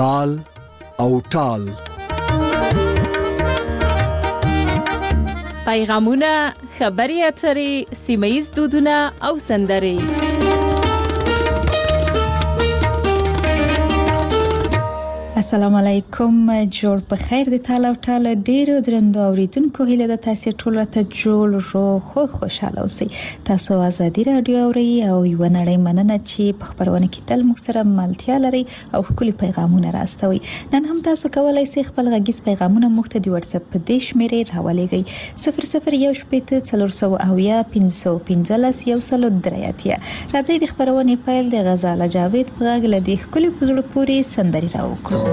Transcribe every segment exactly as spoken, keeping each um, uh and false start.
تال او ټال. پیغامونه، خبري اترې، سیمه‌ییز دودونه او سندرې. السلام علیکم، جوړ په خیر د تال او ټال ډیرو درنو اوریدونکو، هیله د تاسو ټول ته جوړ رو خو خوشاله اوسئ. تاسو ازادي رادیو اورئ او یو نړۍ مننه چې په خبرونه کې تل موږ سره ملتیا لري او خپل پیغامونه راستوي. نن هم تاسو کولای شئ خپل غږیز پیغامونه موږ ته د واتس اپ په دې شمیرې راولېږئ صفر صفر یو شپږ څلور سوه اویا پنځه پنځلس یو سلو درې اتیا. راځي د خبرونه پیل د غزاله جاوید په غږ له دې خپل پزړه پوری سندري راوکړو.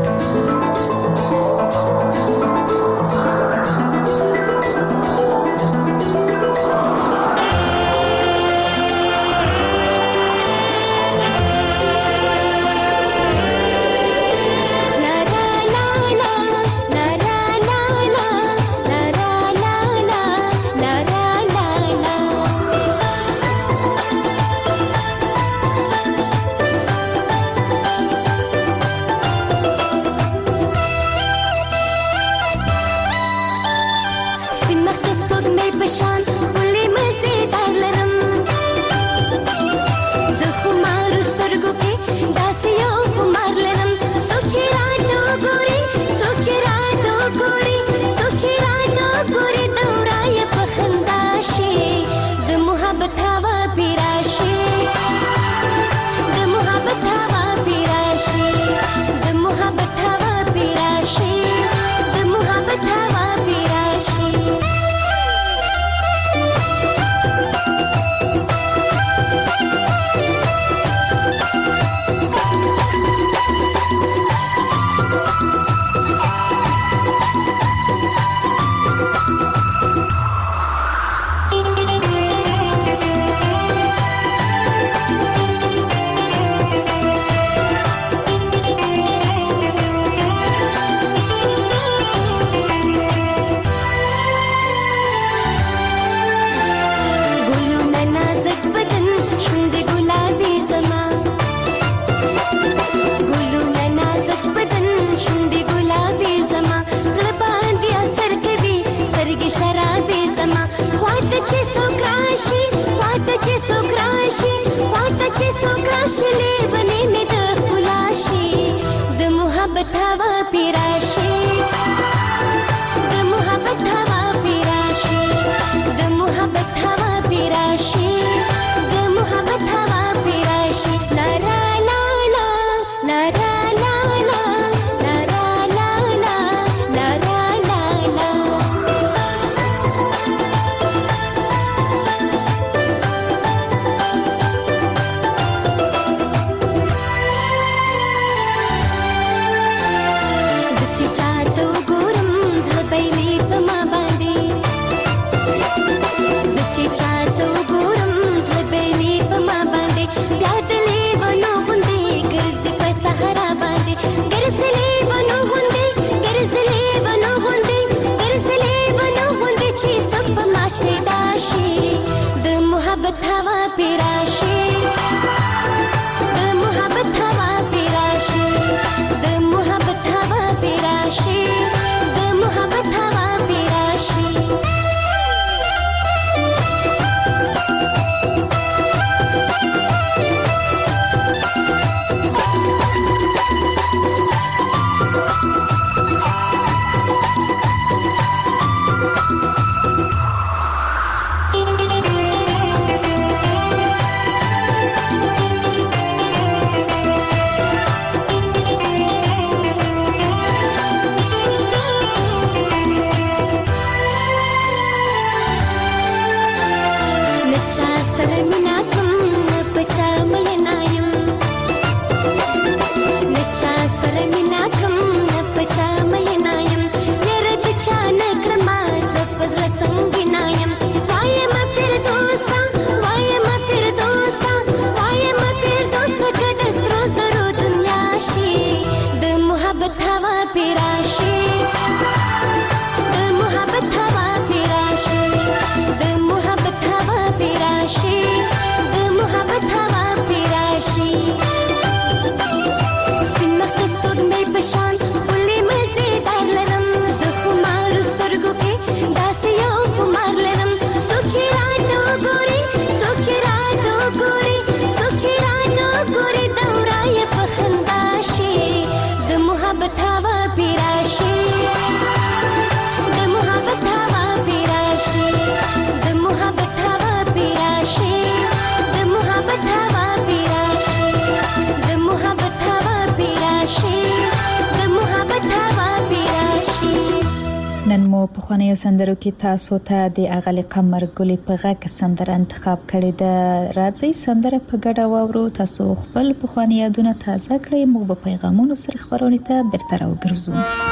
محبت هوا پیراشي د محبت هوا پیراشي د محبت هوا پیراشي. نن مو په خوانیو سندرو کې تاسو ته د اغلی قمر ګلې په غږ سندره انتخاب کړې ده. راځي سندره په ګډه واورو. تاسو خپل په خواني یادونه تازه کړئ. موږ په پیغامونو سره خبرونه ته بیرته راوګرځو.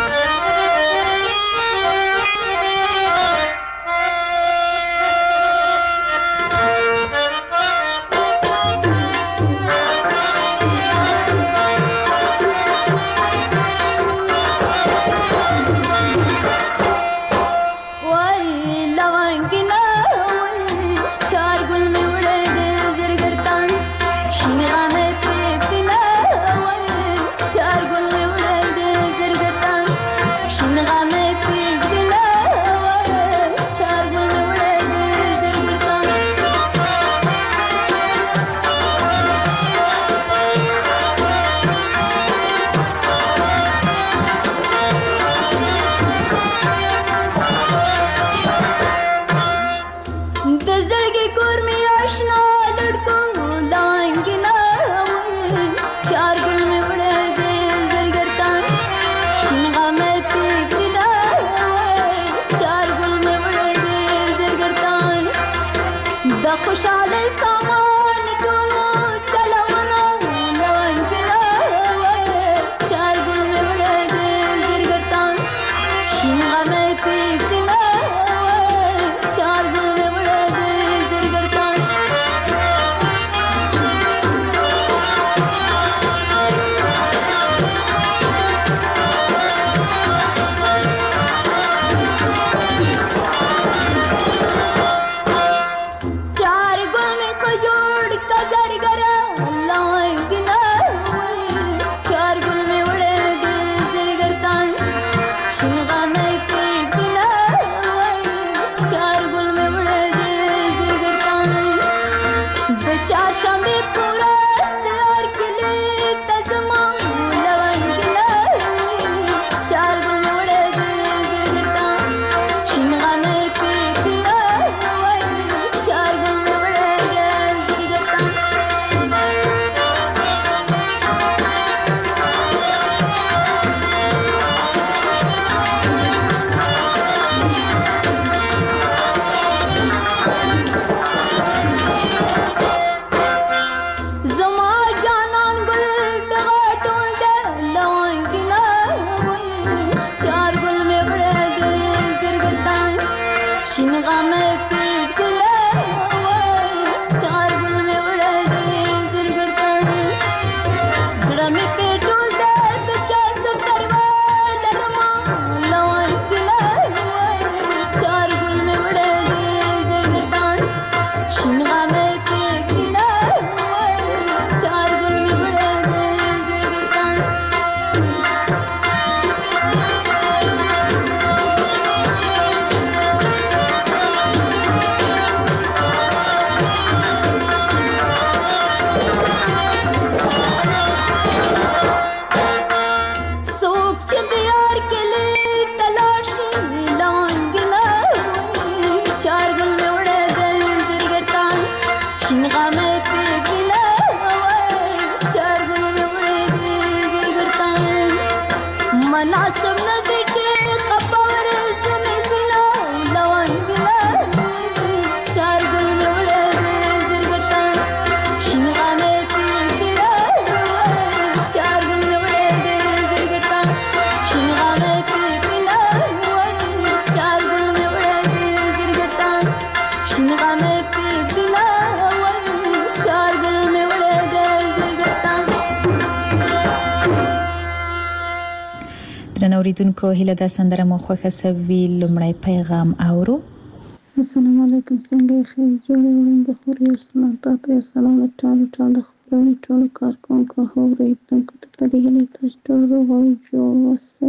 اوریدونکو هیله د سندره مو خوښه سوي. لمړی پیغام اورو. السلام علیکم، څنګه خیر جوړ ورین د خوري سلام تاسو سلام ټول ټول د خبرونو ټول کارکونکو اوریدونکو ته په دې هیله تاسو ټول روغ او جوړ اوسئ.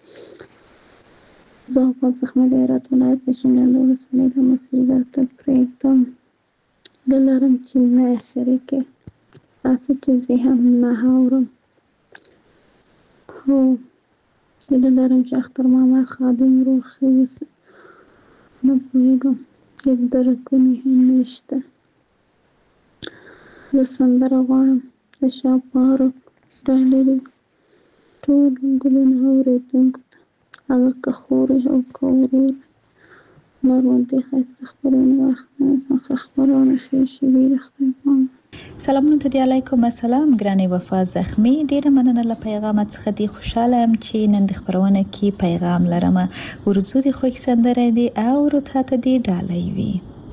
زه په زخمه د هرات ولایت د شینډنډ ولسوالۍ د مسجد ته پرېږدم لرم چې نه شریکه تاسو چې زه هم نه اورم. هو هیله لرم چې اختر ماما خادم روغ اوسي. نه پوهېږم هېڅ درکونه هم نشته. زه سندره غواړم د شاپارو ډالري ټول ګلونه اورېدونکو ته هغه که خور او که ورور نور غوندې ښایسته خپرونه واخله خپرونه ښې شوي د خدای پامه. سلامونه ته دی، علیکم السلام ګرانې وفا زخمي. ډیره مننه له پیغامات څخه دی. خوشاله یم چې نن د خبرونه کې پیغام لرم. ورځو دی خوښ سندره دی او ورته ته دی ډالۍ وي.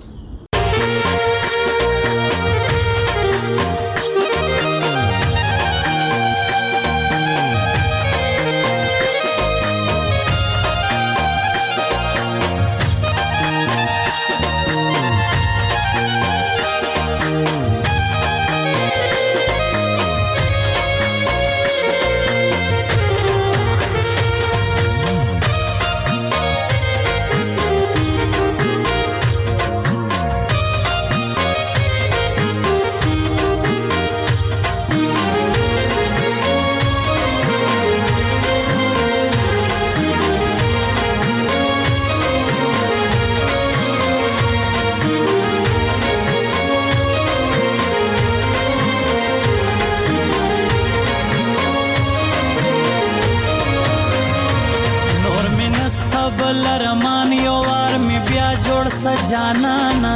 لرمان یو وار می بیا جوړ سجانانا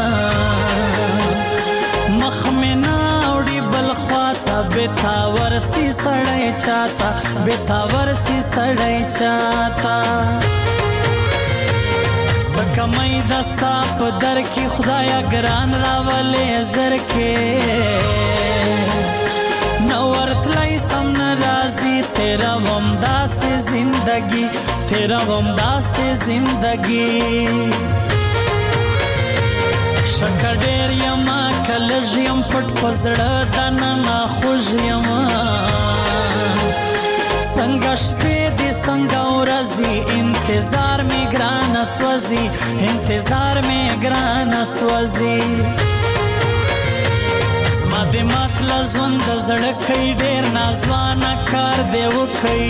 مخ می ناوړي بل خواته بتاور سی سړی چاته بتاور سی سړی چاته سکمای دستا په در کې خدایا ګران راولې زر کې نورتلای سم نرازی تیرا ومدا سے زندگی تیرا ومدا سے زندگی شکډیر یما کلژ یم پټ پزړه دنه خوږ یما څنګه شپې دې څنګه ورځي انتظار می ګران سوځي انتظار می ګران سوځي ما دې مطلب ژوند زړه کوي ډېر نازوانه کار دی وکړي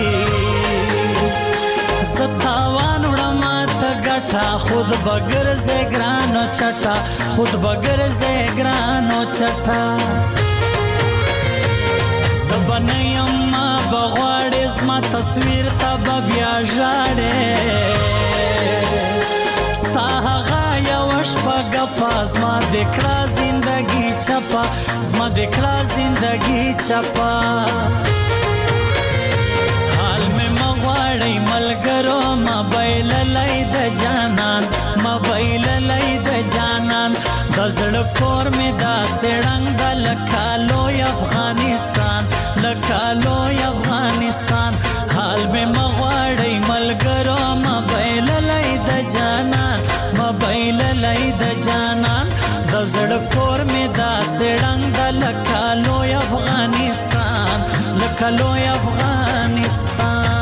ستاوان وړم ته ګټه خود بګرځې ګرانو چټه خود بګرځې ګرانو چټه زبنیم ما بغواړې زما تصویر ته به بیا ژاړې ستا هغه یوه شپه ګپه زما دې کړه زندګي چپه زما دې کړه زندګي چپه حال مې مه غواړئ ملګرو ما بایللی د جانان ما بایللی د جانان د زړه کور مې داسې ړنګ ده لکه لوی افغانستان لکه لوی افغانستان حال مې مه غواړئ ملګرو ما بایللی د جانان ما بایللی د جانان د زړه کور مې داسې ړنګ ده لکه لوی افغانستان لکه لوی افغانستان.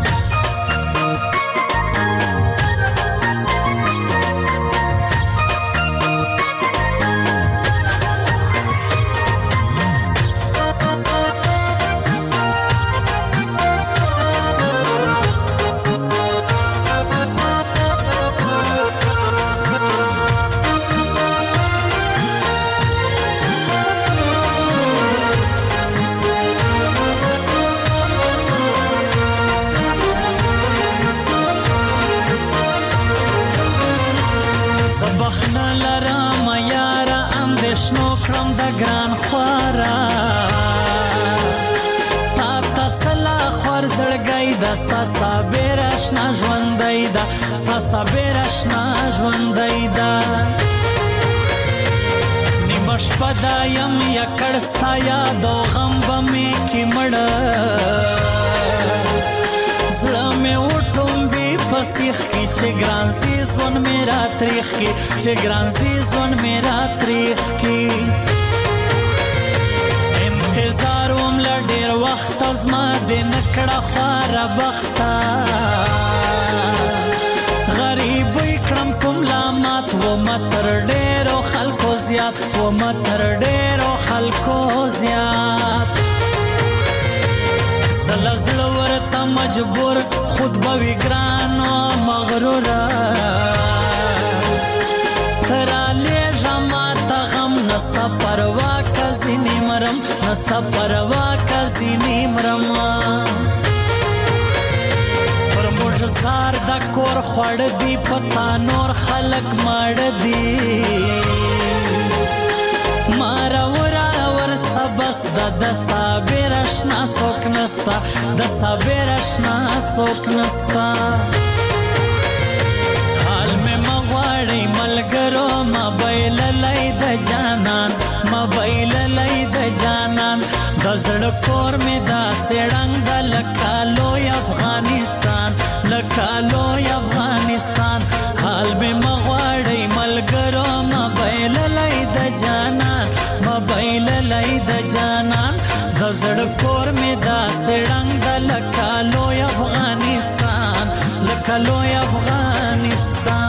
بخنه لرم یاره اندېښنو کړم د ګران خواره تا ته سلا خور زړګی ده ستا صابر اشنا ژوندی ده ستا صابر اشنا ژوندی ده نیمه شپه ده یم یکړ ستا یاد او غم به مې کې مړه زړه مې وټومبي په سیخ کې چې ګران سي ژوند مې را تریخ کې چې ګران سي ژوند مې را تریخ کې انتظار وم له ډېر وخته زما دې نه کړه خواره بخته غریبۍ کړم په ملامت ومه تر ډېرو خلکو زیات ومه تر ډېرو خلکو زیات زله زړه ورته مجبور خود به وي ګران و مغروره ته رالیږه ما ته غم نسته پروا کزینی مرم نستا پروا کزینی مرم پر موږ زار د کور خوړ دی پتا نور خلق مړ دی مارا ورا ور سبس د د صابر اشنا سوک نستا د صابر اشنا سوک نستا حال میں مغواړی ملګرو موبایل لای د جانان موبایل لای د جانان د زړه کور می دا سړنګ د لکالو افغانستان لکالو افغانستان حال میں مغواړی ملګرو موبایل لای د جانان موبایل لای د جانان د زړه کور می دا سړنګ د لکالو افغانستان لکالو افغانستان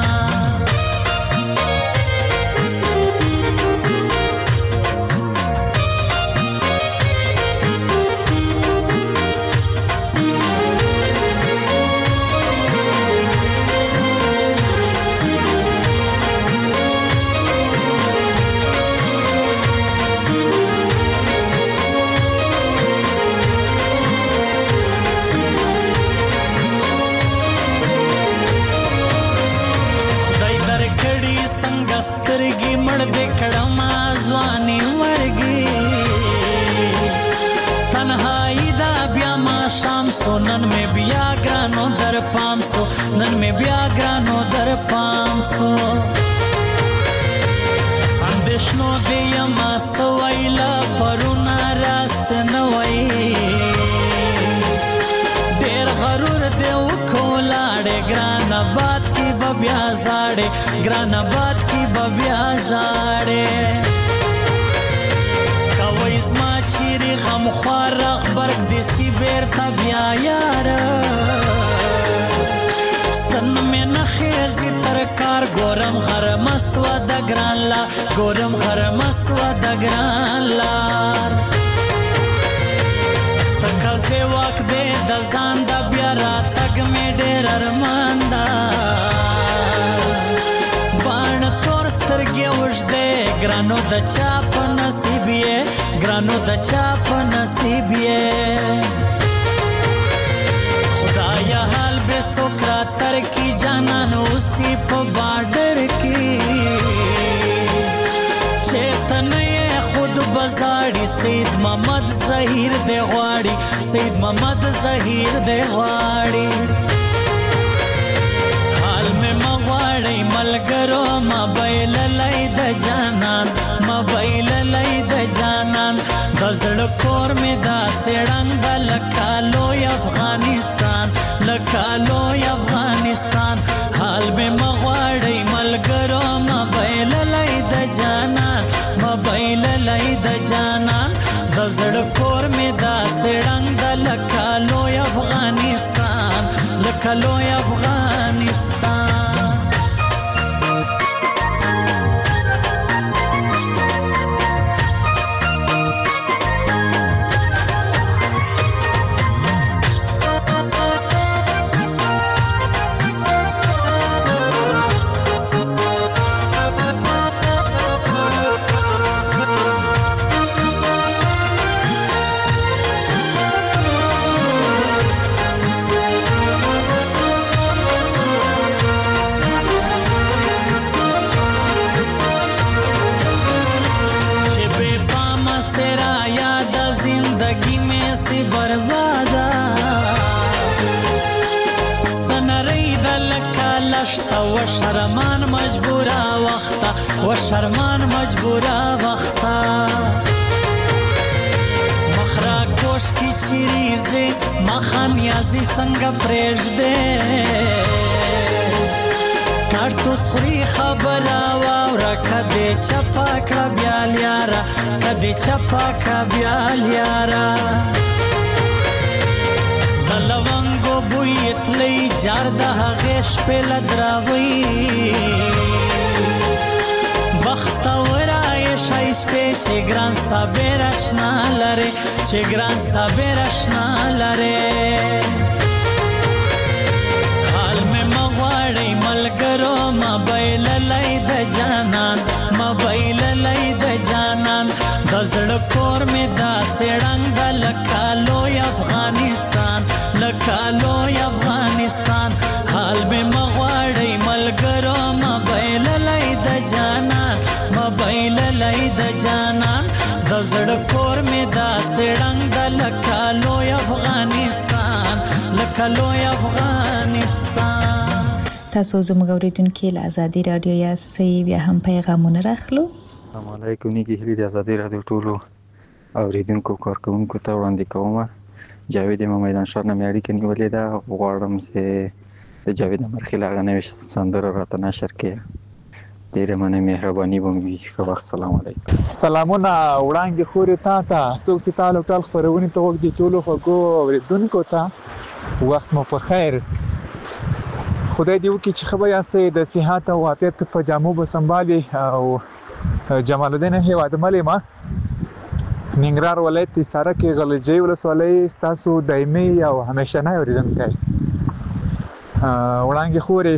سترګې مړ دې کړم ځواني ورګي تنهایی دا بیا ما شام سو نن مې بیا ګرانو در پام سو نن مې بیا ګرانو در پام سو اندېښنو دې یما سویلا پرونه راس نه وای ډېر غرور دې وکولاړې ګران آباد کی بیا زاړې ګران آباد کی بیا زاړې کوي زما چیرې غم خوار خبرګ دې سی بیرته بیا یار ستن مې نه خېزي تر کار ګورم غرم سوه د ګران لا ګورم غرم سوه د ګران لار تکازې واک دې د ځان د بیا راتګ مې ډېر ارمان ده سترګې وژدې ګرانو د چا په نصیب یې ګرانو د چا په نصیب یې خدایا حال به څوک راتر کی جانان اوسې په باډر کې چې ته نه یې خود بزاړي سید محمد ظهیر دې غواړي سید محمد ظهیر دې غواړي ملګرو موبایل لای د جانان موبایل لای د جانان د زړه کور می دا سړنګ د لکالو افغانستان لکالو افغانستان حال می مغواړی ملګرو موبایل لای د جانان موبایل لای د جانان د زړه کور می دا سړنګ د لکالو افغانستان لکالو افغانستان و شرمان مجبورا وختا و شرمان مجبورا وختا مخرا کوش کی چیریزی مخان یازی سنگ پریش دے کارتوس خوری خبر آوارا کدی چپا کڑا بیال یارا کدی چپا کڑا بیال یارا دلوانگو بویت لی جار دا غیش پی لدراوی بختورای شایسته چه گران صبر اشنا لره چه گران صبر اشنا لره حال میں مغواړی ملګرو موبایل لای د جانان موبایل لای د جانان د دزړه کور مې داسې ړنګ ده لکه لوی افغانستان لکه لوی افغانستان حال مې مه غواړئ ملګرو مه بایللی د جانان مه بایللی د جانان دزړه کور مې داسې ړنګ ده لکه لوی افغانستان لکه لوی افغانستان. تاسو زموږ اوریدونکو له ازادي رادیو یاستئ بیا هم پیغامونه راخلو. السلام علیکم نیکی هلی د ازادي رادیو ټولو اوریدونکو کارکونکو ته وړاندې کوم. جاوید امام میدان ښار نه مې اړیکه نیولې ده. غواړم چې د جاوید امرخیل هغه نوې سندره راته نشر کړي. ډېره مننه مهرباني به مې وي. ښه وخت. سلام علیکم. سلامونه وړاندې خورې تا ته څوک چې تا له ټال خپرونې ته وږدي ټولو خوږو اوریدونکو ته وخت مو په خیر. خدای دې وکړي چې ښه به یاستئ د صحت او عافیت په جامو به سنبالي. او جمال الدین هیواد ملېمه ننګرهار ولایت حصاره کې غلجۍ ولسوالۍ ستاسو دایمي او همیشنی اورېدونکی وړاندې خورې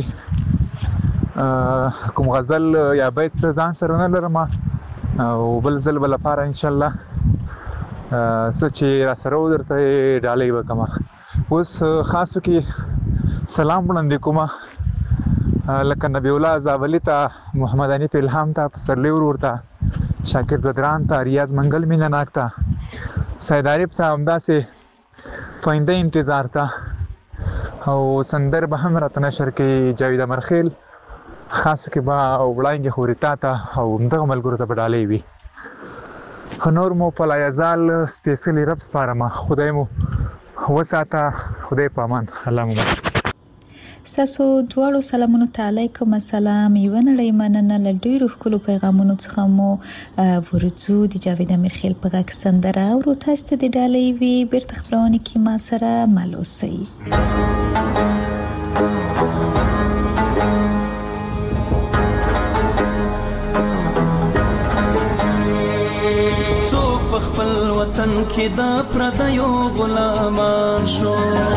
کوم غزل یا بیت سره ځان سره نه لرم او بل ځل به لپاره انشاءالله څه چې را سره و درته ډالۍ وکړم. اوس خاصو کې سلام وړاندې کوم لکه نبی الله زابلي ته محمد انیف الهام ته پسرلی ورور ته شاکر زدران ته ریاض منګل مینه ناک ته سید عارف ته همداسې پاینده انتظار ته او سندر به هم راته نشر کوي جاوید امرخیل. خاصو کې به وړاندې خورې تا ته او همدغه ملګرو ته به ډالۍ وي. نور مو په لایزال سپېڅلي رب سپارم. خدای مو وساته. خدای په امان. الله مو ستاسو دواړو سلامونو ته علیکم السلام. یوه نړۍ مننه. له ډېرو ښکلو پیغامونو څخه مو ورځو د جاوید امرخیل په غږ سندره اورو. تاسو ته د ډالۍ وي بیرته خپرونه کې ما سره مل اوسئ. څوک په خپل وطن کې د پردیو غلامان شو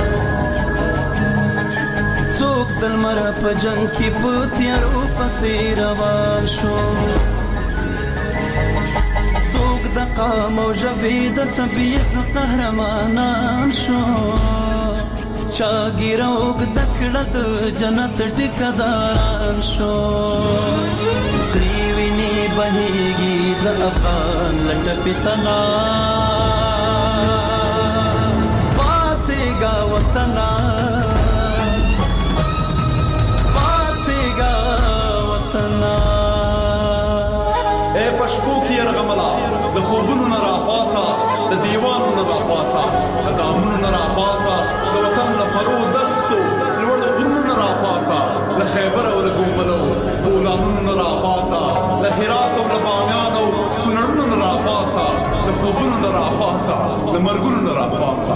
څوک د لمر په جنګ کې په تیارو پسې روان شو څوک د قام او ژبې د تبعیض قهرمانان شو چا ګیره اوږده کړه د جنت ټیکهداران شو سرې وینې بهیږي د افغان له ټپې تنا پاڅېږه وطنه پشپو کې يرغملا د خوبونو نه راپاڅا د دیوانو نه راپاڅا د دامونو نه راپاڅا د وطن له فرو دښتو لوړ غرونو نه راپاڅا د خیبر او د ګوملو بولانونو نه راپاڅا د هرات او د بامیان او کونړونو نه راپاڅا د خوبونو نه راپاڅا د مرګونو نه راپاڅا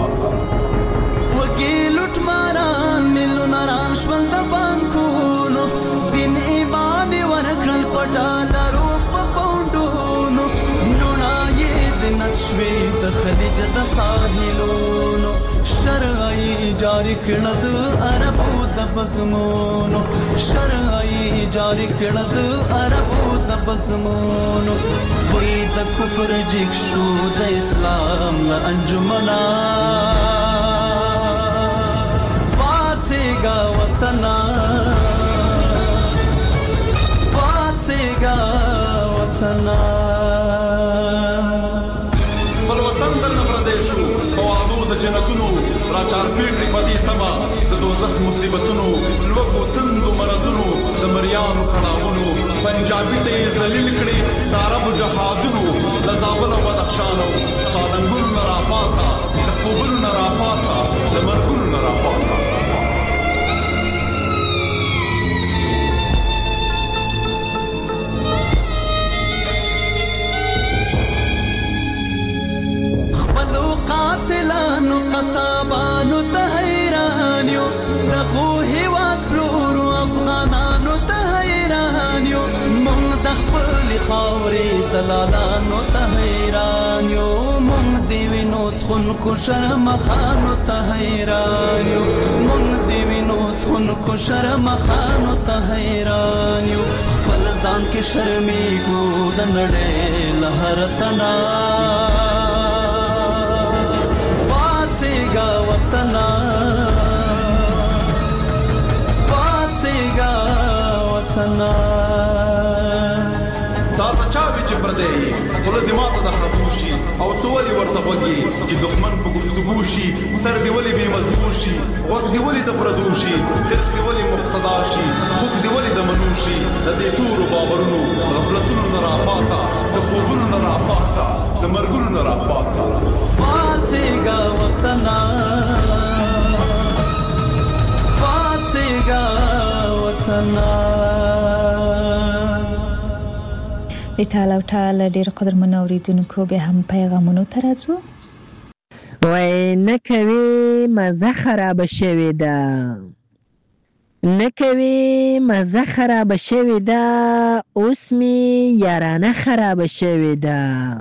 وګي لټ ماران ملو ناران شول د بانکونو دین ایمان ورکړل پټالارو شوی د خلیج د ساحلونو شرعي جاری کړه د عربو د بزمونو شرعي جاری کړه د عربو د بزمونو وې د کفر جګ شو د اسلام له انجمنا پاتېږه وطنا پاتېږه وطنا جنتونو راچار پیټي پدې تما د دوزخ مصیبتونو لوګو تندو مرزونو د مریانو کړهونو پنجابي ته ذلیل کړي د عربو جهادونو د زابل او بدخشانو سالنګونو نه راپاڅا د خوبونو نه راپاڅا د مرګونو نه راپاڅا قاتلانو قصابانو ته حیران یو دغو هیواد پلورو افغانانو ته حیران یو مونږ د خپلې خاورې دلالانو ته حیران یو مونږ د وینو څخون کو شرم خانو ته حیران یو مونږ دی وینو څخون کو شرم خانو ته حیران یو خپل ځان کې شرمېږو د نړۍ له هر تنا پاڅېږه وطنه پاڅېږه وطنه دا ته چا وی چې پردی خوله دې ماته در خطو شي او ته ولې ورته غوږ چې دښمن په گفتگو شي سر دې ولې بې مضمون شي غوږ دې ولې د پردو شي خرس دې ولې مقتدا شي خوږ دې ولې د منو شي د دې تورو باورونو غفلتونو نه راپاڅه د خوبونو نه راپاڅه د مرګونو نه راپاڅه پاڅېږه وطنه پاڅېږه وطنه. د ټال او ټال ډېر قدرمن اوریدونکو به هم پیغامونو ته راځو. وای نه کوي مزه خراب شوې ده نه کوي مزه خراب شوې ده اوس مې یارانه خراب شوې ده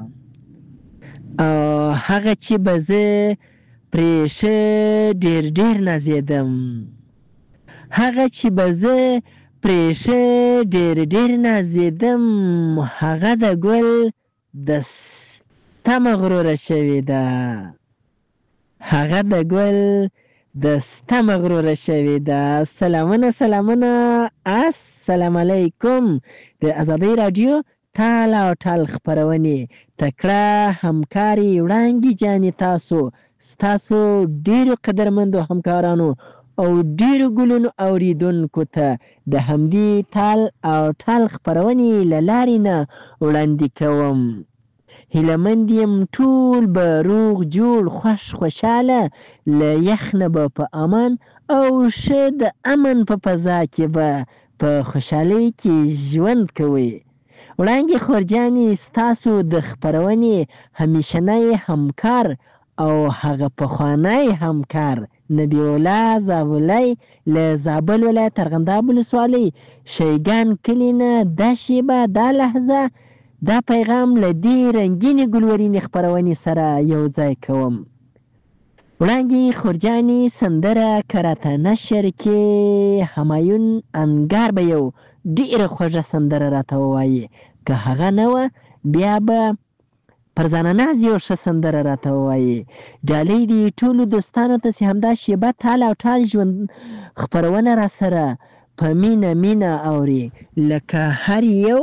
او هغه چې به زه پرې ښه ډېر ډېر نازېدم هغه چې به زه پریشه ډېر ډېر نازېدم هغه د ګل د ستمه غروره شوې ده هغه د ګل د ستمه غروره شوې ده. سلامونه سلامونه السلام علیکم. د ازادۍ راډیو ټال او ټال خپرونې تکړه همکاري وړانګې جانې تاسو ستاسو ډېرو قدرمندو همکارانو او ډیرو ګلونو اوریدونکو ته د همدې ټال او ټال خپرونې له لارې نه وړاندې کوم. هیلهمند یم ټول به روغ جوړ خوش خوشحاله له یخ نه به په امان او ښه د امن په فضا کې به په خوشحالۍ کې ژوند کوئ. وړانګې خورجانې ستاسو د خپرونې همیشنی همکار او هغه پخوانی همکار نبی الله زابلی له زابل ولایت ارغنداب ولسوالۍ شیګان کلي نه دا شیبه دا لحظه دا پیغام له دې رنګینې ګلورینې خپرونې سره یو ځای کوم. وړانګې خورجانې سندره کراته نشر کې همایون انګار به یو ډېره خوږه سندره راته ووایي که هغه نه وه بیا به پرزانه ناز یو ښه سندره راته ووایي. ډالۍ دې ټولو دوستانو ته چې همدا شیبه ټال او ټال ژوند خپرونه را سره په مینه مینه اوري لکه هر یو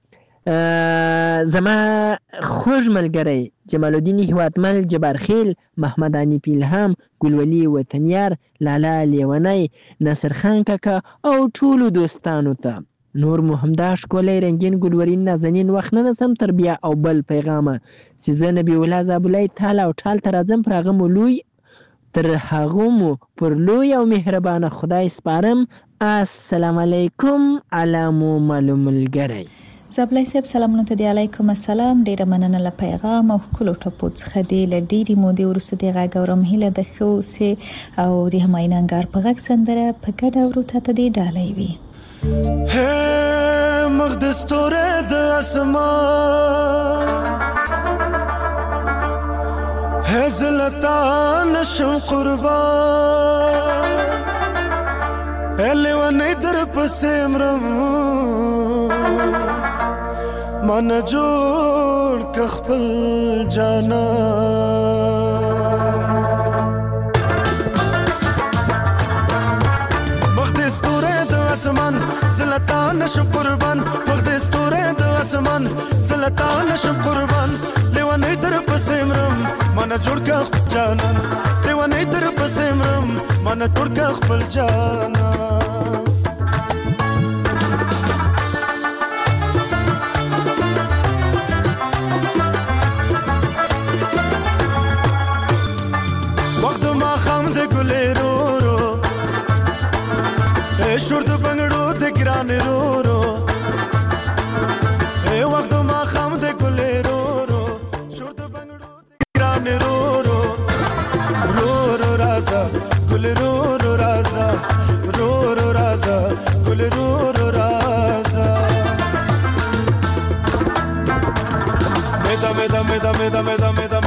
زما خوږ ملګری جمال الدین هیوادمل جبارخیل محمد حنیف الهام ګلولي وطنیار لالا لیونی ناصر خان کاکا او ټولو دوستانو ته نور مو همدا ښکلی رنګین ګلورین نازنین وخت نه نسم تر بیا او بل پیغامه چې زه نبی الله زابلی ټال او ټال ته راځم پر هغه مو لوی تر هغه مو پر لوی او مهربانه خدای سپارم. السلام علیکم علامو معلوم ملګری. زابلی صاحب سلامونه ته دی علیکم السلام. ډیره مننه له پیغام او ښکلو ټپو څخه دی له ډیرې مودې وروسته د غږ اورم هیله د ښه اوسې او د همایون انګار په غږ سندره په ګډه اورو ته ته دې ډالۍ وي. ہے مقدس تورے د اسمان ہے زلطان شم قربان ہے لیوانی در پسیمرم من جوڑ کخپل جانا مقدس تورے د اسمان زلطان شم قربان مقدس تورے د اسمان زلطان شم قربان لیوانی در پسیمرم من جوړ کا خپل جانان لیوانی در پسیمرم من جوړ کا خپل جانان. وخت ما خام د ګلې رو رو اے شور د بنگړو د ګران رو رو اے وخت ما خام د ګلې رو رو شور د بنگړو د ګران رو رو رو رو رازا ګل رو رو رازا رو رو رازا ګل رو رو رازا مدا مدا مدا مدا مدا مدا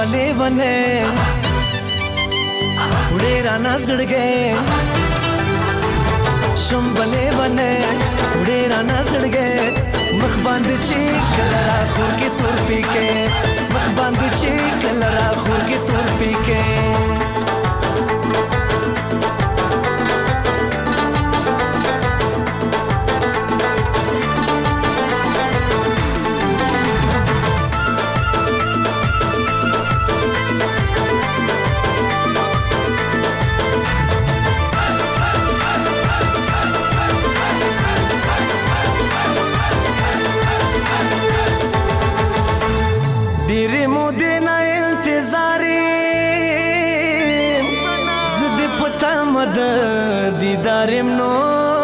شمبلې ونه وړې رانه زړګې شمبلې ونه وړې رانه زړګې مخ باندې چې کله را خور کې تور پیکې مخ باندې چې کله را خور کې تور پیکې ډېرې مودې نه انتظار یم زه دې په تمه د دیدار یم نو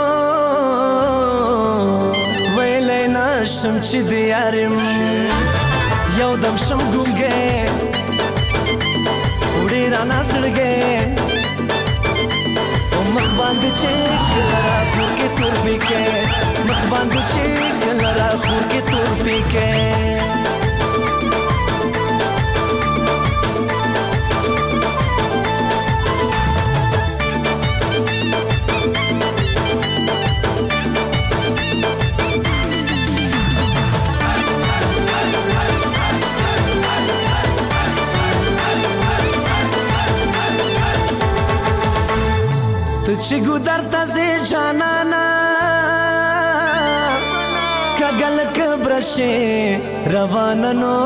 ویلی نشم چې د یار یم یو دم شم ګونګی وړې رانه زړګی مخ باندې چې کله را خور کې تور پیکې مخ باندې چې کله را خور کې تور پیکې چې ګودر ته زی جانانا کګل کبرشه رواننو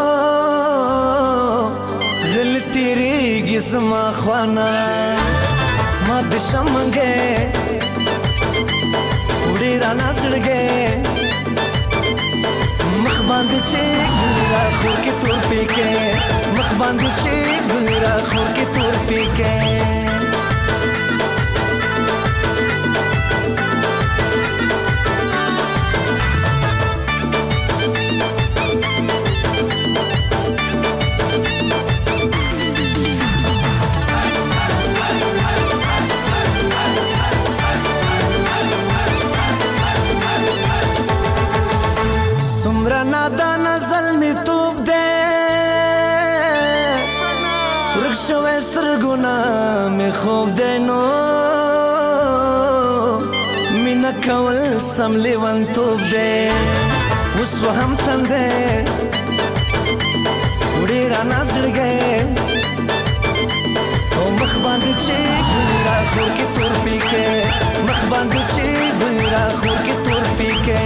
غل تیریږي زما خوانا ما د شمنګې وړې رانه زړګې مخ باندې چې ګل را خور کې تور پیکې مخ باندې چې ګل را خور کې تور پیکې نادان ظلمی توب دے رکشو استرگونا می خوب دے نو مینا کول سم لیوان توب دے اس و هم تن دے وڑی رانا زڑ گئے او مخ باندې چې ګل را خور کې تور پیکې مخ باندې چې ګل را خور کې تور پیکې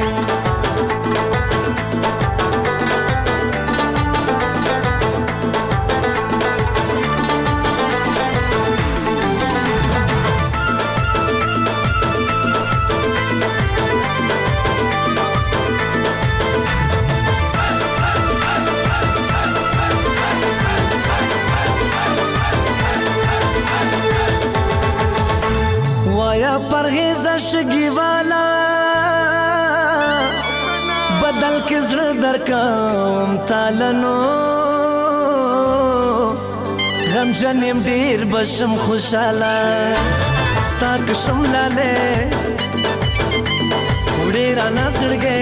پرهیز شگی والا بدل کے زړه درکم تالنو غم جنم ډیر بشم خوشاله ستا کشم لاله وړې رانه زړګې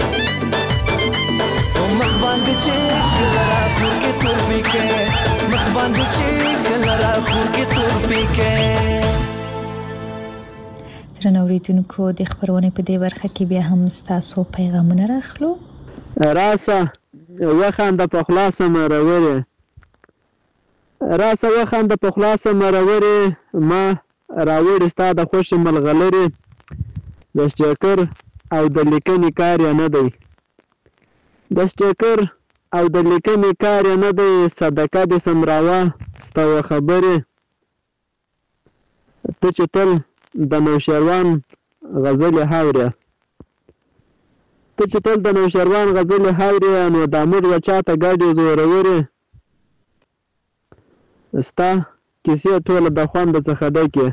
او مخ باندې چې کله را خور کې تور پیکې مخ باندې چې کله را خور کې تور پیکې درنو اوریدونکو د خبرونه په دې برخه کې بیا هم تاسو پیغامونه راخلو راسه وخاند په خلاصه مرورې راسه وخاند په خلاصه مرورې ما راوړ ستاده خوش ملغلره د سټیکر او د لیکنې کار نه دی د سټیکر او د لیکنې کار نه دی صدقه د سمراوه ستو خبره ته چې تل د نوشیروان غزل هاوریا ته چې تل د نوشیروان غزل هاوریا نو د امر وچاته ګاډي زوروري ستا کیسه ټوله د خوند څخه ډکه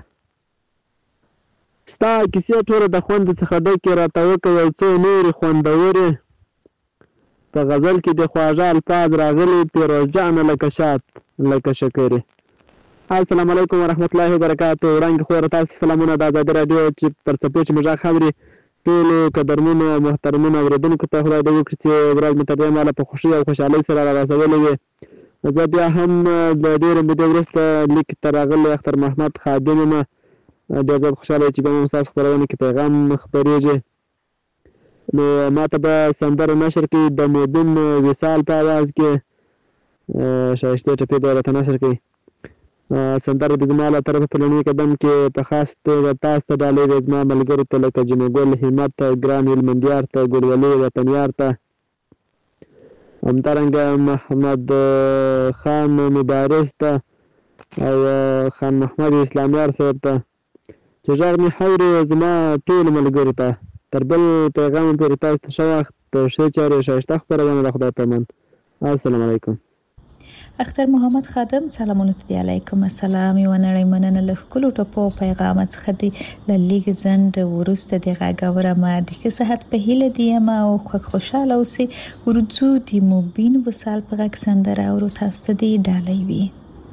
ستا کیسه ټوله د خوند څخه ډکه راته وکړ یو څو نور خوندوري په غزل کې د خواجه الفاظ راغلي پیروزجان لکه شات لکه شکرې السلام علیکم ورحمت الله وبرکاته وړاندې خو تاسو سلامونه د آزادي رادیو چې پر څپو چې مجا خبري ټول قدرمنو محترمونو اوریدونکو ته خدای دې وکړي چې ورځ متدې مال په خوشي او خوشحالي سره راځولې زه بیا هم د ډېرې مودې وروسته لیک ته راغلی اختر محمد خادم یم. ډېر زیات خوشحاله یم چې بیا هم ستاسو خپرونه کې پیغام خپرېږي. نو ما ته به سندره نشر کړي د مودون وصال په اواز کې شایستې ټپې به راته نشر کړي. سندره د زما له طرفه په لومړي قدم کې په خاص توګه تاسو ته ډالۍ دی، زما ملګرو ته لکه جنوګل همت ته، ګران هلمندیار ته، ګلولي وطنیار ته، همدارنګه محمد خان مبارز ته او خان محمد اسلامیار صاحب ته چې غږ مې حورې زما ټولو ملګرو ته. تر بل پیغام پورې تاسو ته ښه وخت، ښې چارې، ښایسته خپرونه د خدای په امان. السلام علیکم. اختر محمد خادم سلامونه ته دی. علیکم السلام. یوه نړۍ مننه له ښکلو ټپو پیغامه څخه دی. له لیک ځنډ وروسته د غږ اورمه د ښه صحت په هیله دي یم او خوږ خوشحاله اوسئ. ورځو د مبین وصال په غږ سندره اورو، تاسو ته دې ډالۍ وي.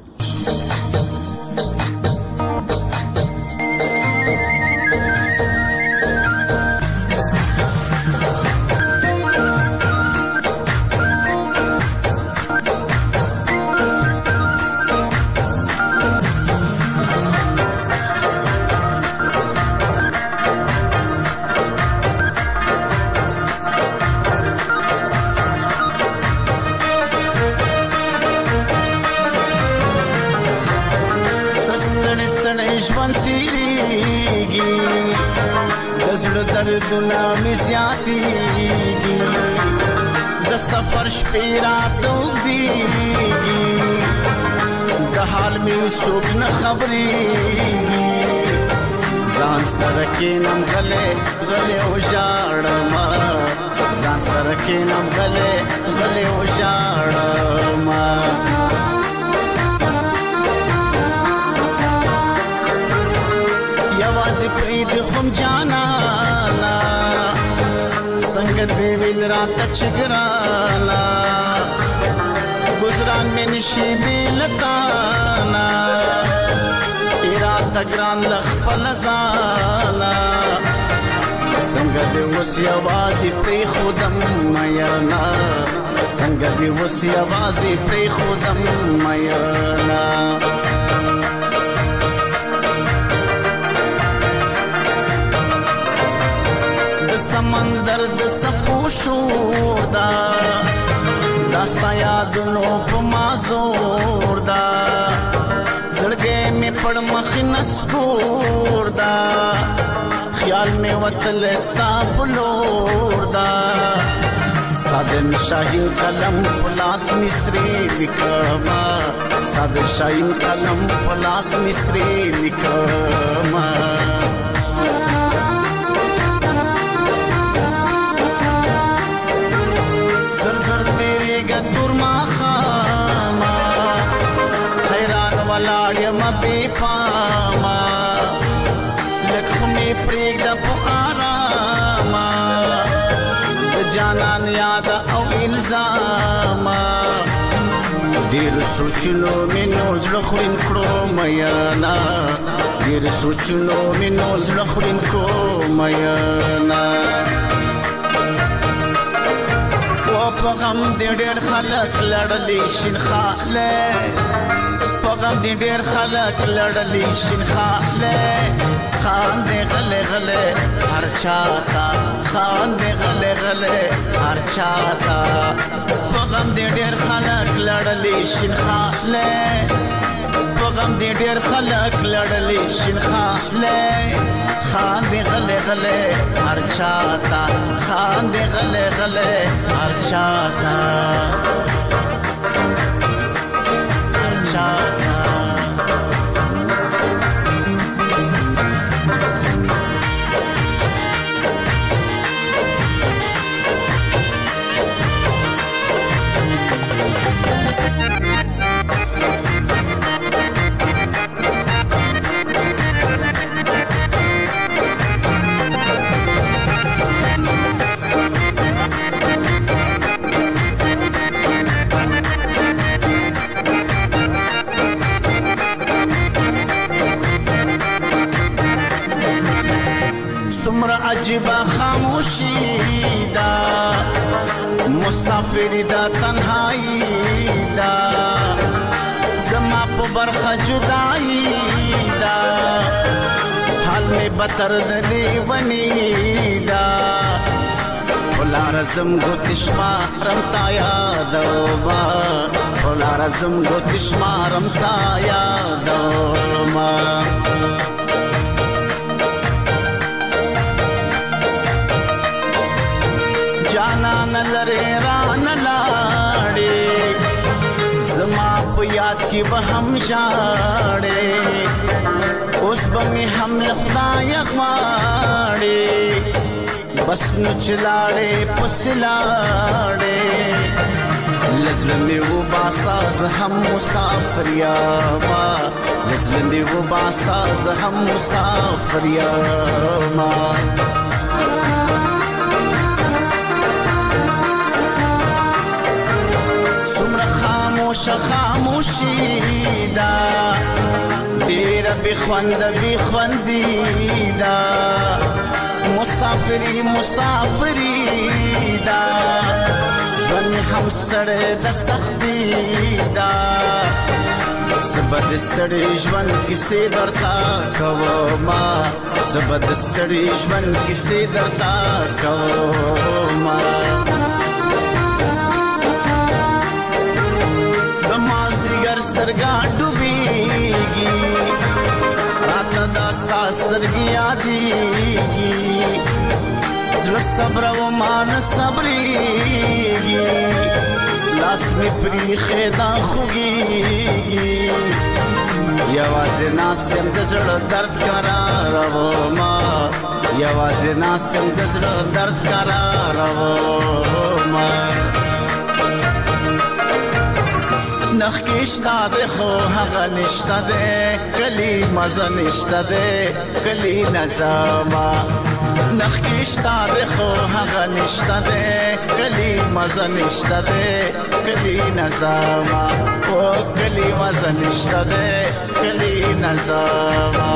دردونه می زیاتیږي، د سفر شپې رات اوږدیږي، د حال مې څوک نه خبرېږي. ځان سره کښېنم غلی غلی وژاړم، ځان سره کښېنم غلی غلی وژاړم. یوازې پرېږدې خم جانانا، څنګه دې ویل راته چې ګرانا، ګزران مې نشي بې له تانا، اراده ګران له خپله ځانه، څنګه دې اوس یوازې پرېښودم میینه، څنګه دې اوس یوازې پرېښودم میینه. سمندر د څپو شور دا، دا ستا یادونو په ما زور دا، زړګی مې پړ مخې نسکور دا، خیال مې وتلی ستا په لور دا، ستا د شاهین قلم په لاس مې سرې لیکمه، ستا د شاهین قلم په لاس مې سرې لیکمه. تور ماخاما حیران ولاړ یم بې پاما، لږ خو مې پرېږده په آراما، د جانان یاده او الزاما، ډېرو سوچونو مې نو زړه خوړین کړو میینه، ډېرو سوچونو مې نو زړه خوړین کړو میینه. په غم دې ډېر خلک لړلي شین خاله، په غم دې ډېر خلک لړلي شین خاله، خاندې غلې غلې هر چاته، خاندې غلې غلې هر چاته، په غم دې ډېر خلک لړلي شین خاله، په غم دې ډېر خلک لړلي شین خاله، خاندې غلې غلې هر چاته، خاندې غلې غلې هر چاته، هر چاته. عجیبه خاموشی دا، مسافر مسافر دا تنهایی دا زما په برخه جدائی دا حال می بتر د لیونی دا ولارزم گوتشما رمتا یادوما ولارزم گوتشما رمتا یادوما جانا نلره ران لاړې زما په یاد کې به هم ژاړې اوس به مې هم له خدای غواړې بس نو چې لاړې پسې لاړې لزړه مې وباسه زه هم مسافر یما لزړه مې وباسه زه هم مسافر یما خاموش خاموشی دا دیر بخوند بخوندی دا مسافری مسافری دا ژوند هم ستړی د سختی دا زبد ستړی ژوند کیسې درته کومه زبد ستړی ژوند کیسې درته کومه سترګا ډوبېږي راته داستا سترګې یادېږي زړه صبر و مان صبرېږي لاس مې پریښې دا خوږېږي یوازې ناست یم د زړه درد قرارومه یوازې ناست یم د زړه درد قرارومه نخکې شته دی خو هغه نشته دی کلي مزه نشته دی کلي نظامه نخکې شته دی خو هغه نشته دی کلي مزه نشته دی کلي نظامه او کلي مزه نشته دی کلي نظامه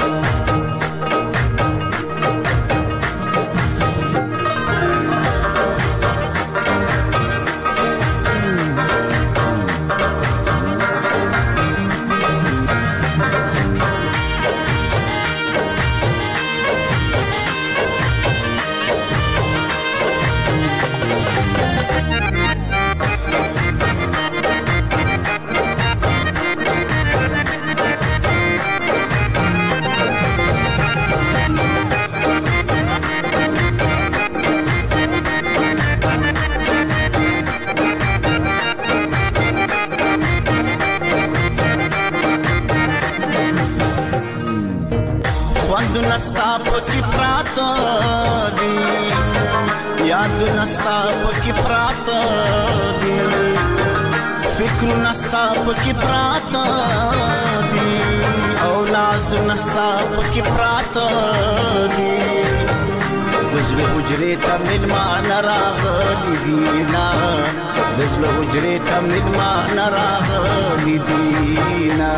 یادونه ستا پکې پراته دي یادونه ستا پکې پراته دي فکرونه ستا پکې پراته دي او لاسونه ستا پکې پراته دي د زړه حجرې ته مېلمانه راغلي دي نه د زړه حجرې ته مېلمانه راغلي دي نه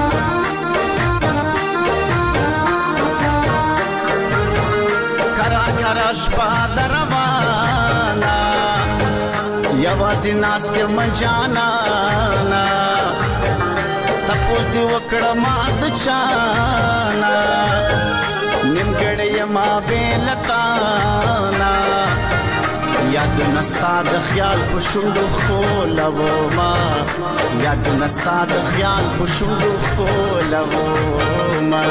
کرا شپا دروانا یوازې ناست یم جانانا تپوس دې وکړه ما د چانا نیمګړی یما بې له تانا یادونه ستا د خیال په شونډو ښکلومه یادونه ستا د خیال په شونډو ښکلومه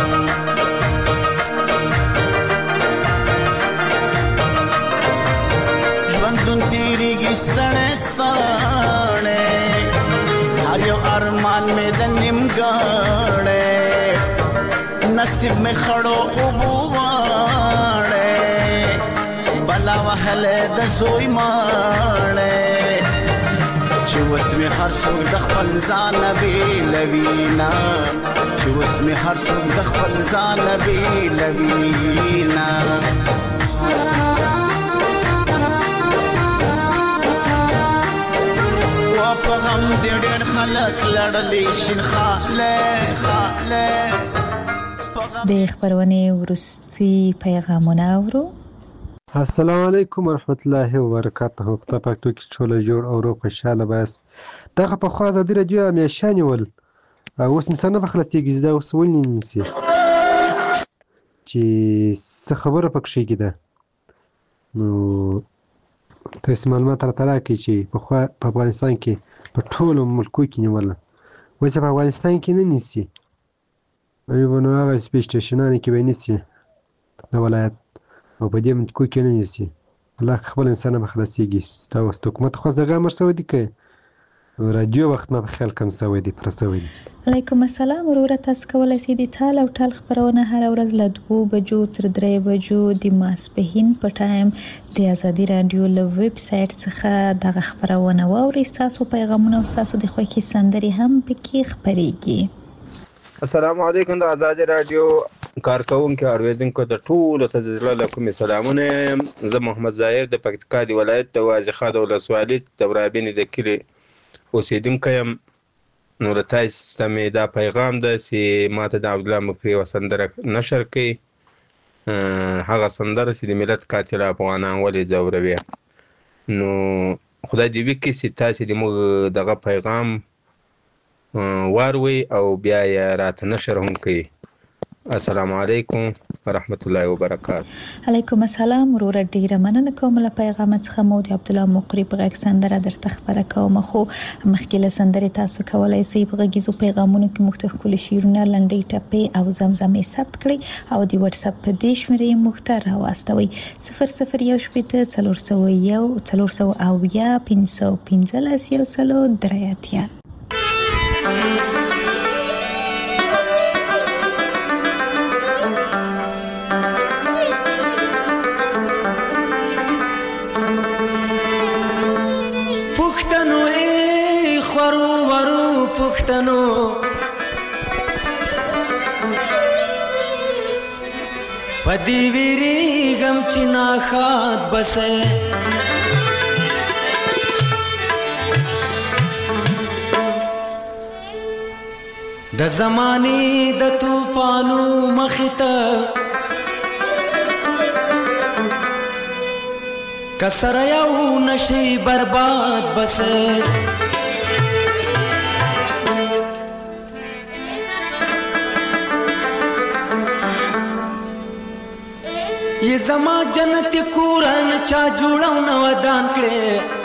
ژوندون تېرېږي ستړی ستړی هر یو ارمان مې د نیمګړی نصیب مې خړو اوبو واړی بلا وهلی د زوی ماړی چې اوس مې هر څوک د خپل ځانه بېلوینه چې اوس مې هر څوک د خپل ځانه بېلوینه په غم دې ډېر خلک لړلي شین خاله خاله د خبرونه ورستي پیغامونه اورو السلام علیکم ورحمت الله وبرکاته. خدای پاک تو کې ټوله جوړ او روغ خوشحاله بس. دغه پخوا ازادي راډیو همیشه نیول اوس مې سر نه په خلاصېږي چې دا اوس ولې نیسي چې څه خبره پکښې کېده. نو تاسې معلومات راته راکړئ چې پخوا په افغانستان کې په ټولو ملکو کې نیوله، اوس په افغانستان کې نه نیسي. نو نو هغه سپېس سټېشنانو کې به یې نیسي د ولایت او په دې ملکو کې نه نیسي. الله که خپل انسان به خلاصېږي. دا اوس د حکومت خواست دغه امر شوی دی که رادیو وخت ما په خیال کم شوی دی پوره شوی دی. علیکم السلام وروره، تاسو کولی شئ د ټال او ټال خپرونه هره ورځ له دوو بجو تر درې بجو د ماسپښین په ټایم د ازادي راډیو له ویب سایټ څخه دغه خپرونه واورئ. ستاسو پیغامونه او ستاسو د خوښې سندرې هم پکې خپریږي. السلام علیکم. د ازادي راډیو کارکونکو اوریدونکو ته ټولو ته د زړه له کومې سلامونه یم. زه محمد ظاهر د پکتیکا د ولایت د وازیخا د ولسوالۍ د ورابینې د کلي اوسېدونکی یم. نو له تاسې څخه مې دا پیغام ده چې ما ته د عبدالله مکري یوه سندره نشر کړي، هغه سندره چې د ملت قاتل افغانان ولې ځوروي. نو خدای دې وکړي چې تاسې د موږ دغه پیغام واروئ او بیا یې راته نشر هم کوي. السلام علیکم ورحمت الله وبرکاته. علیکم السلام وروره، ډیره مننه کوم له پیغام څخه. مو د عبدالله مقری په غږ سندره درته خبره کوم، خو مخکې له سندرې تاسو کولی شئ په غږیزو پیغامونو کې موږ ته ښکلي شعرونه، لنډۍ ټپې او زمزمې ثبت کړئ او د وټس اپ په دې شمېرې موږ ته راواستوئ صفر صفر یو شپېته څلور سوه یو څلور سوه اویا پنځه سوه پنځلس یو سلو درې اتیا. پښتنو پدی ویریږم چې ناښاد بسې د زمانې د طوفانو مخې ته که سره یو نشي برباد بسې. یہ زما جنت کورن چا جوړو نو ودان کړي،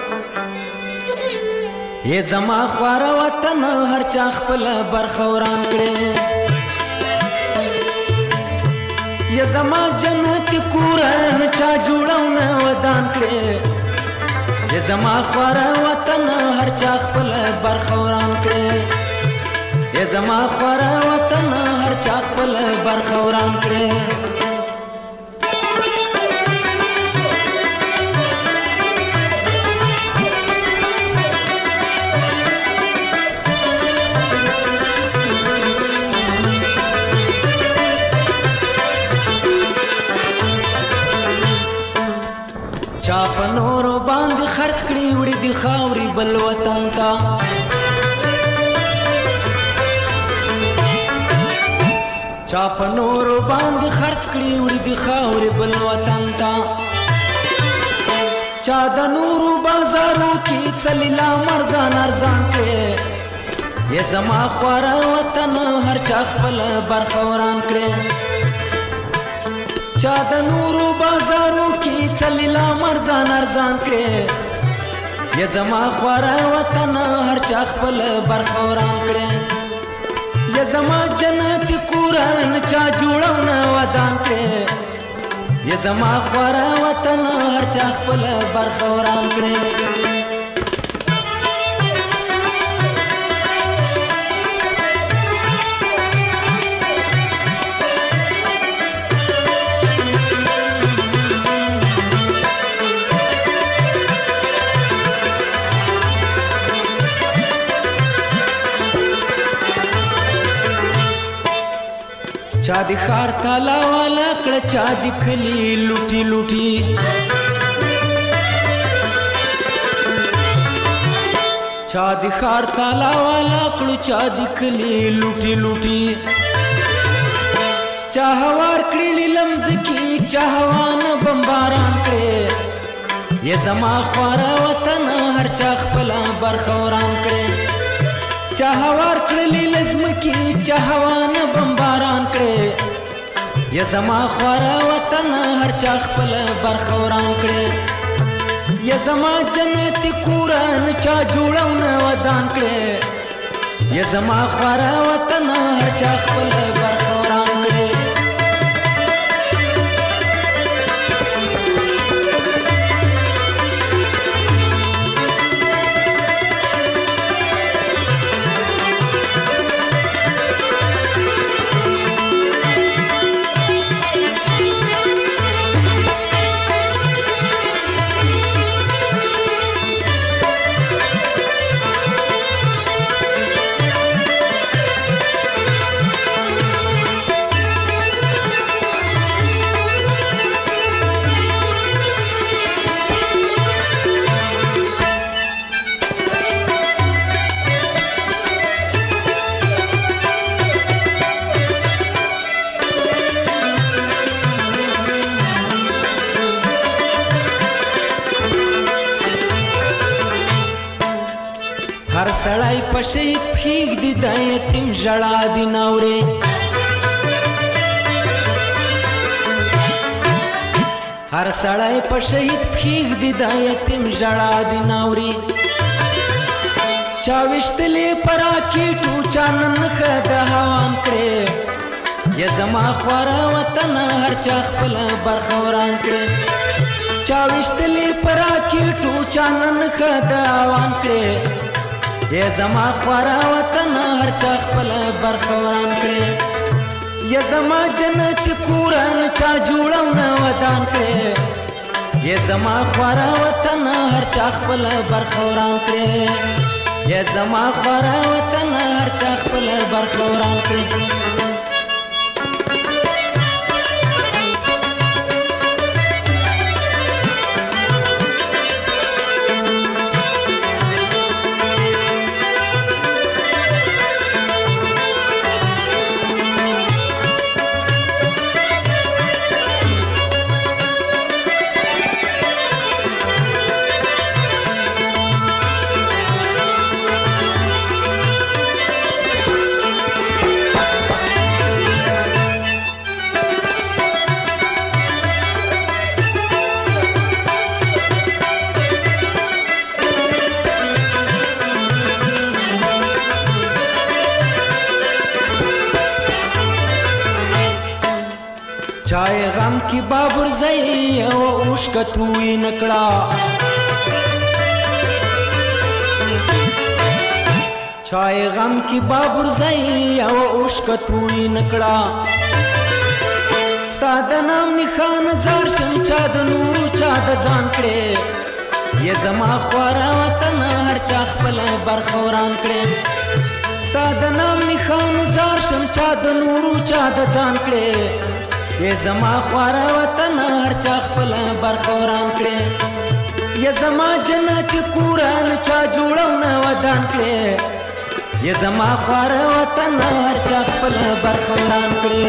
یہ زما خوار وطن هر چا خپل برخوران کړي. یہ زما جنت کورن چا جوړو نو ودان کړي، یہ زما خوار وطن هر چا خپل برخوران کړي. یہ زما خوار وطن هر چا خپل برخوران کړي. چا په نورو باندې خرڅ کړي وړي د خاورې بل وطن ته، چا په نورو باندې خرڅ کړي وړي د خاورې بل وطن ته. چا د نورو بازارو کې څلیلا مرزان ارزان کړي، یې زما خواره وطن هر چا خپل برخوران کړي. چا د نورو بازارو کې څلیلا مرزان ارزان کړي، یې زما خواره وطن هر چا خپل برخوران کړي. یې زما جنت کورن چا جوړو نه ودان کړي، یې زما خواره وطن هر چا خپل برخوران کړي. چا دی خار تالا والا کړه، چا دی کلی لوټي لوټي، چا دی خار تالا والا کړه، چا دی کلی لوټي لوټي. چا هوار کړي لمزکی چا هوان بمباران کړي یا زما خواره وطن هر چا خپل برخوران کړي چا هوار کړي لزمکی چا هوان بمباران کړي یا زما خواره وطن هر چا خپل برخوران کړي یا زما جنت کورن چا جوړونه ودان کړي یا زما خواره وطن هر چا خپل برخوران کړي هر سړی په شهید پښېږدي د یتیم ژړا دي ناورې هر سړی په شهید پښېږدي د یتیم ژړا دي ناورې چا ویشتلې په راکېټو چا نن ښه د هوان کړې یا زما خواره وطن هر چا خپل برخه وران کړې چا ویشتلې په راکېټو چا نن ښه د هوان کړې یا زما خواره وطن هر چا خپل برخه وران کړي یا زما جنت کورن چا جوړونه ودان کړي یا زما خواره وطن هر چا خپل برخه وران کړي یا زما خواره وطن هر چا خپل برخه وران کړي چای غم کی بابر زئی او اوشکتوی نکړه چای غم کی بابر زئی او اوشکتوی نکړه ستاد نام نخان زار شم چا د نور چا د ځان کړي یا زما خواره وطن هر چا خپل برخوران کړي ستاد نام نخان زار شم چا د نور چا د ځان کړي یا زما خواره وطن هر چا خپل برخوران کړي یا زما جنت کورن چا جوړونه ودان کړي یا زما خواره وطن هر چا خپل برخوران کړي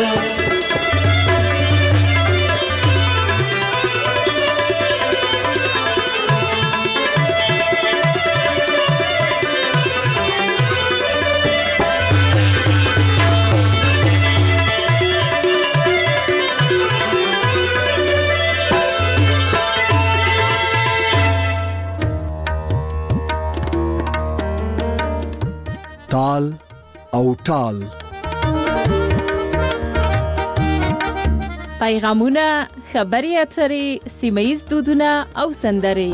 تال او ټال پیغامونه خبري اترې سیمه‌ییز دودونه او سندرې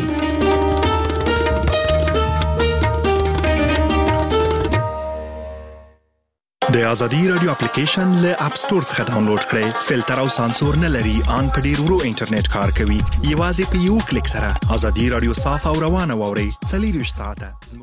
د ازادي رادیو اپلیکیشن له اپ ستور څخه ډاونلوډ کړئ فلټر او سانسور نه لري ان په ډیر ورو انټرنیټ کار کوي یوازې په یو کلیک سره ازادي رادیو صاف او روانه واوري څلور ساعته